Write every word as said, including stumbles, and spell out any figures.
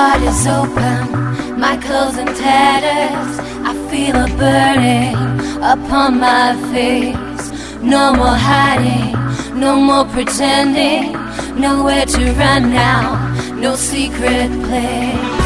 heart is open, my clothes in tatters. I feel a burning upon my face. No more hiding, no more pretending. Nowhere to run now, no secret place.